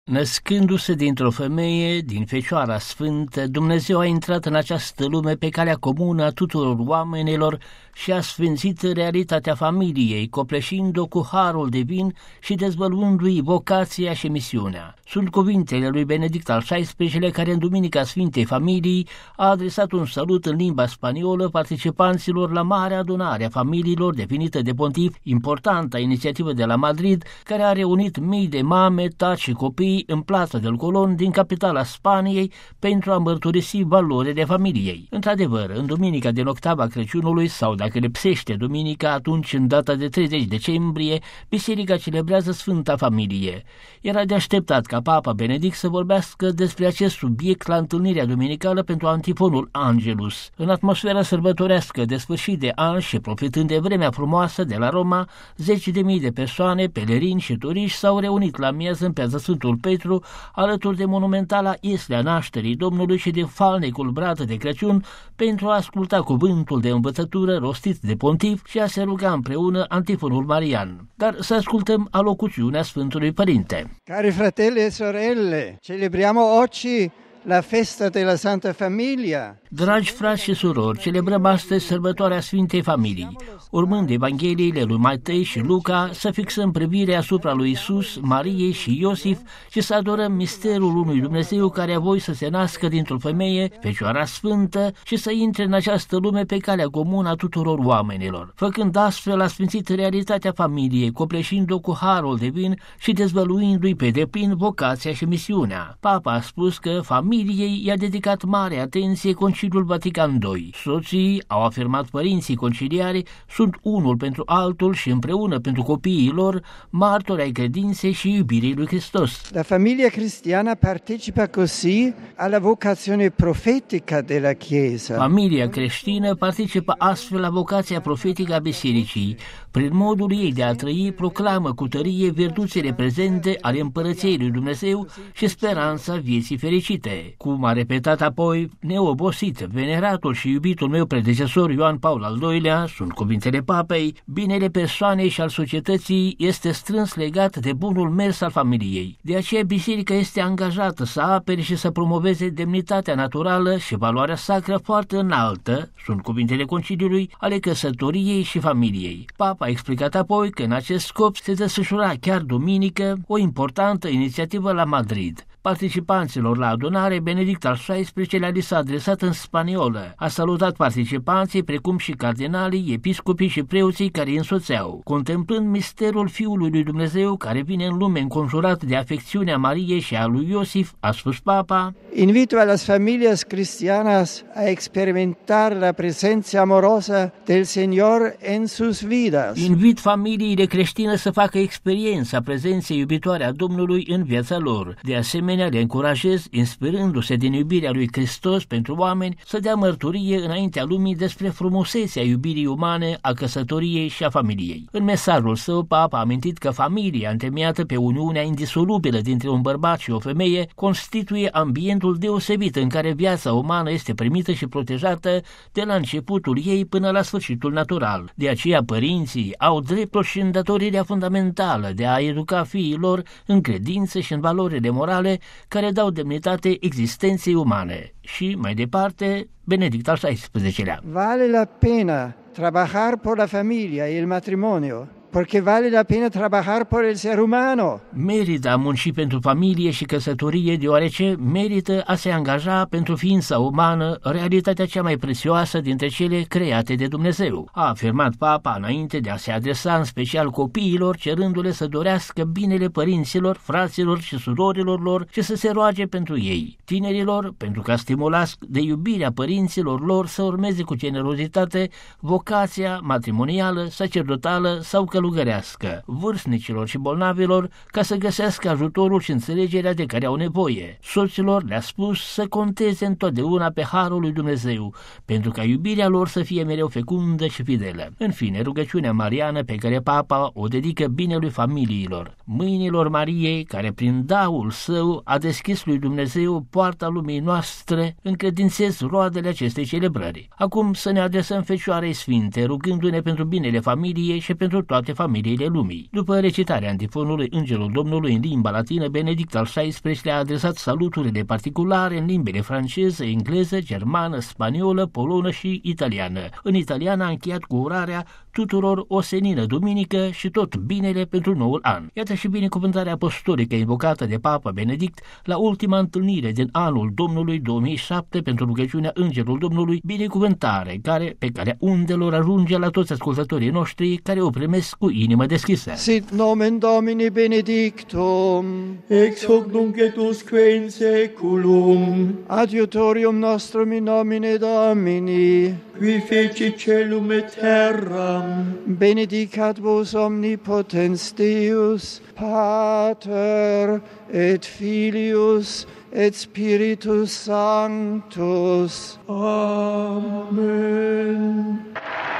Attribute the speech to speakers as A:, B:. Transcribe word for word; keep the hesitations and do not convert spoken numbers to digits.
A: Născându-se dintr-o femeie, din Fecioara Sfântă, Dumnezeu a intrat în această lume pe calea comună a tuturor oamenilor și a sfințit realitatea familiei, copleșind-o cu harul divin și dezvăluindu-i vocația și misiunea. Sunt cuvintele lui Benedict al șaisprezecelea-lea care în Duminica Sfintei Familiei a adresat un salut în limba spaniolă participanților la Marea Adunare a Familiilor definită de pontif, importanta inițiativă de la Madrid, care a reunit mii de mame, tați și copii în Plața del Colón din capitala Spaniei pentru a mărturisi valorile familiei. Într-adevăr, în duminica din octava Crăciunului, sau dacă lipsește duminica, atunci în data de treizeci decembrie, biserica celebrează Sfânta Familie. Era de așteptat ca Papa Benedict să vorbească despre acest subiect la întâlnirea duminicală pentru antifonul Angelus. În atmosfera sărbătorească de sfârșit de an și profitând de vremea frumoasă de la Roma, zeci de mii de persoane, pelerini și turiști s-au reunit la mieză în Piața Sfântul Petru, alături de monumentala Ieslea Nașterii Domnului și de falnicul Brată de Crăciun, pentru a asculta cuvântul de învățătură rostit de pontif și a se ruga împreună antifonul marian. Dar să ascultăm alocuțiunea Sfântului Părinte.
B: Cari fratelli e sorelle, celebriamo oggi la festa della Santa Familia.
A: Dragi frați și surori, celebrăm astăzi sărbătoarea Sfintei Familii. Urmând Evangheliile lui Matei și Luca, să fixăm privirea asupra lui Isus, Mariei și Iosif și să adorăm misterul unui Dumnezeu care a voit să se nască dintr-o femeie, Fecioara Sfântă, și să intre în această lume pe calea comună a tuturor oamenilor. Făcând astfel, a sfințit realitatea familiei, copleșind-o cu harul divin și dezvăluindu-i pe deplin vocația și misiunea. Papa a spus că familiei i-a dedicat mare atenție Conciliul Vatican doi. Soții, au afirmat părinții conciliari, sunt unul pentru altul și împreună pentru copiii lor, martori ai credinței și iubirii lui Hristos.
B: La famiglia cristiana partecipa così alla vocazione profetica della Chiesa.
A: Familia creștină participă astfel la vocația profetică a bisericii. Prin modul ei de a trăi, proclamă cu tărie virtuțile prezente ale împărăției lui Dumnezeu și speranța vieții fericite. Cum a repetat apoi neobosit veneratul și iubitul meu predecesor Ioan Paul al doilea, sunt cuvintele Papei, binele persoanei și al societății este strâns legat de bunul mers al familiei. De aceea biserica este angajată să apere și să promoveze demnitatea naturală și valoarea sacră foarte înaltă, sunt cuvintele conciliului, ale căsătoriei și familiei. Papa a explicat apoi că în acest scop se desfășura chiar duminică o importantă inițiativă la Madrid. Participanților la adunare, Benedict al șaisprezecelea-lea li s-a adresat în spaniolă. A salutat participanții, precum și cardinalii, episcopii și preoții care îi însoțeau. Contemplând misterul Fiului lui Dumnezeu care vine în lume înconjurat de afecțiunea Mariei și a lui Iosif, a spus Papa:
B: Invito a las familias cristianas a experimentar la presența amorosa del Señor en sus vidas.
A: Invit familiile creștine să facă experiența prezenței iubitoare a Domnului în viața lor. De asemenea, le încurajez, inspirându-se din iubirea lui Hristos pentru oameni, să dea mărturie înaintea lumii despre frumusețea iubirii umane, a căsătoriei și a familiei. În mesajul său, Papa a amintit că familia, întemeiată pe uniunea indisolubilă dintre un bărbat și o femeie, constituie ambientul deosebit în care viața umană este primită și protejată de la începutul ei până la sfârșitul natural. De aceea, părinții au dreptul și îndatorirea fundamentală de a educa fiii lor în credință și în valorile morale care dau demnitate existenței umane. Și, mai departe, Benedict al șaisprezecelea-lea.
B: Vale la pena trabajar por la familia y el matrimonio, porque vale la pena trabajar por el ser humano.
A: Merită a munci pentru familie și căsătorie, deoarece merită a se angaja pentru ființa umană, realitatea cea mai prețioasă dintre cele create de Dumnezeu, a afirmat Papa înainte de a se adresa în special copiilor, cerându-le să dorească binele părinților, fraților și surorilor lor și să se roage pentru ei. Tinerilor, pentru ca stimulați de iubirea părinților lor, să urmeze cu generozitate vocația matrimonială, sacerdotală sau călugărească, vârstnicilor și bolnavilor, ca să găsească ajutorul și înțelegerea de care au nevoie. Soților le-a spus să conteze întotdeauna pe harul lui Dumnezeu, pentru ca iubirea lor să fie mereu fecundă și fidelă. În fine, rugăciunea mariană pe care Papa o dedică binelui familiilor. Mâinilor Mariei, care prin daul său a deschis lui Dumnezeu poarta lumii noastre, încredințez roadele acestei celebrări. Acum să ne adresăm Fecioarei Sfinte, rugându-ne pentru binele familiei și pentru toate toate familiile lumii. După recitarea antifonului Îngerul Domnului în limba latină, Benedict al șaisprezecelea-lea a adresat saluturile particulare în limbile franceză, engleză, germană, spaniolă, polonă și italiană. În italiană a încheiat cu urarea tuturor o senină duminică și tot binele pentru noul an. Iată și binecuvântarea apostolică invocată de Papa Benedict la ultima întâlnire din anul Domnului două mii șapte pentru rugăciunea Îngerul Domnului, binecuvântare care pe calea undelor ajunge la toți ascultătorii noștri care o primesc cu inimă deschisă.
B: Sit nomen Domini benedictum,
C: ex hoc nunc et usque in seculum,
B: adiutorium nostrum in nomine Domini,
C: qui feci celum et terram,
B: benedicat vos omnipotens Deus, Pater et Filius et Spiritus Sanctus.
C: Amen.